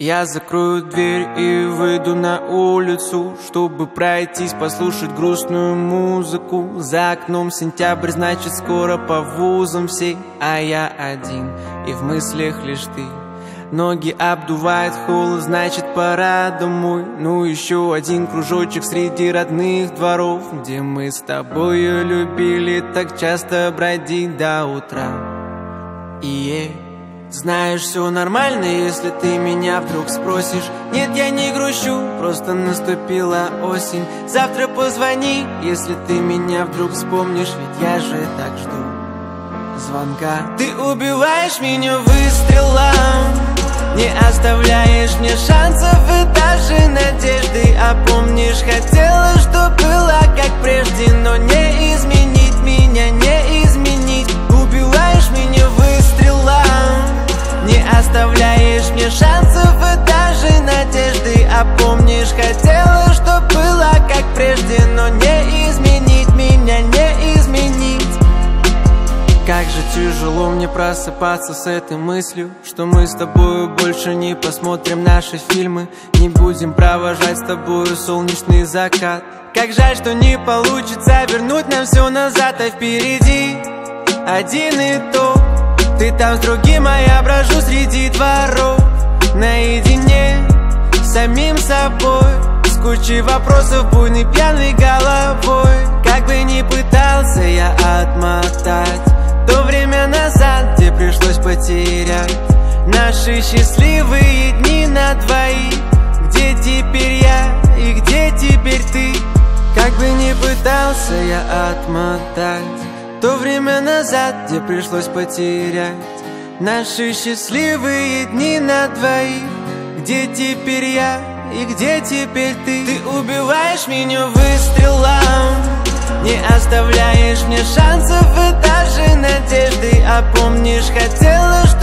Я закрою дверь и выйду на улицу, чтобы пройтись, послушать грустную музыку. За окном сентябрь, значит скоро по вузам все, а я один, и в мыслях лишь ты. Ноги обдувает холод, значит пора домой. Ну еще один кружочек среди родных дворов, где мы с тобою любили так часто бродить до утра. Знаешь, все нормально, если ты меня вдруг спросишь. Нет, я не грущу, просто наступила осень. Завтра позвони, если ты меня вдруг вспомнишь, ведь я же так жду звонка. Ты убиваешь меня выстрелом, не оставляешь мне шансов и даже надежды. А помнишь, хотела, чтоб было как прежде, но не изменить меня, не изменить. Убиваешь меня выстрелом, не оставляешь мне шансов и даже надежды. А помнишь, хотела, чтоб было как прежде, но не изменить меня, не изменить. Как же тяжело мне просыпаться с этой мыслью, что мы с тобою больше не посмотрим наши фильмы, не будем провожать с тобою солнечный закат. Как жаль, что не получится вернуть нам все назад, а впереди один итог. Ты там с другим, а я брожу среди дворов, наедине с самим собой, с кучей вопросов, буйной пьяной головой. Как бы ни пытался я отмотать то время назад, где пришлось потерять наши счастливые дни на двоих. Где теперь я и где теперь ты? Как бы ни пытался я отмотать то время назад, где пришлось потерять наши счастливые дни на двоих. Где теперь я и где теперь ты? Ты убиваешь меня выстрелом, не оставляешь мне шансов и даже надежды. А помнишь, хотела,